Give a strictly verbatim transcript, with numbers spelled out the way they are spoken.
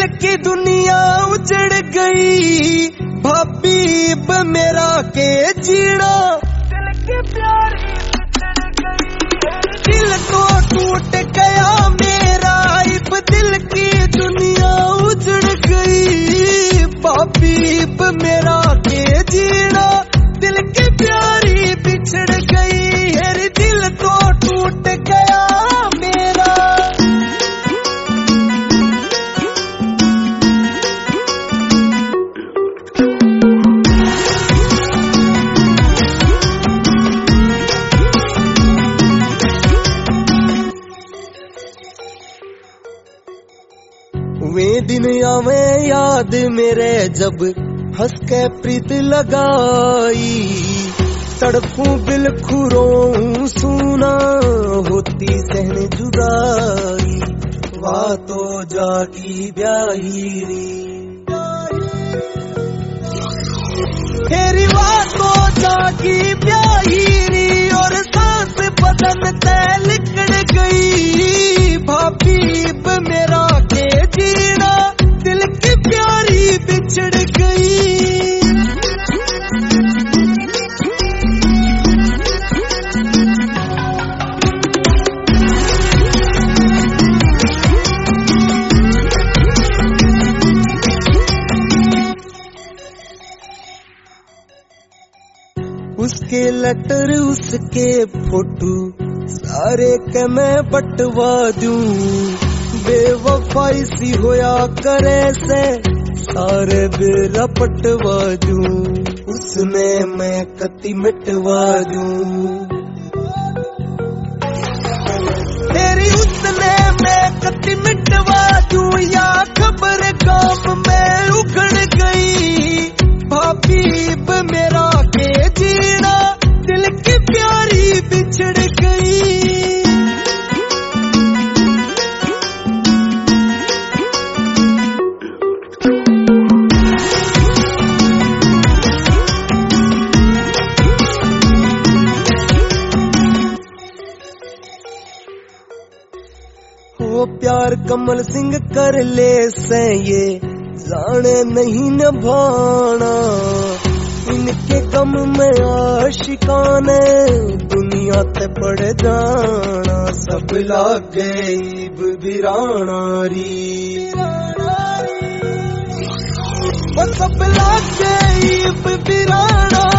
की दुनिया उजड़ गई, भाभी अब मेरा के जीना, दिल की प्यारी बिछड़ गई, दिल तो टूट गया मेरा, अब दिल की दुनिया उजड़ गई, भाभी अब मेरा के जीना, दिल की प्यारी बिछड़ गई, अरे दिल तो टूट गया मेरा। वे दिन आवे याद मेरे जब हंस के प्रीत लगाई, तड़पूं बिलखुरों सुना होती सहन जुदाई, वाह तो जागी ब्याही तेरी, वाह तो जागी ब्याही और सांस बदन ते लिकड़ गई, भाभी अब मेरा के जीना, दिल की प्यारी बिछड़ गई। उसके लेटर उसके फोटो सारे के मैं बटवा दूं, बेवफाई सी होया करे से सारे बेरा पटवा दूं, उसमें मैं कति मिटवा दूं, तेरी उसने मैं कति मिटवा दूं, या खबर गांव में उखड़ गई, भाभी अब मेरा के जीना, दिल की प्यारी बिछड़ गई। हो प्यार कमल सिंह कर ले से ये जाने नहीं निभाना, इनके गम में आशिकाने दुनिया ते पड़ जाना, सब लागे ईब बिराना री, वो सब लागे ईब बिराना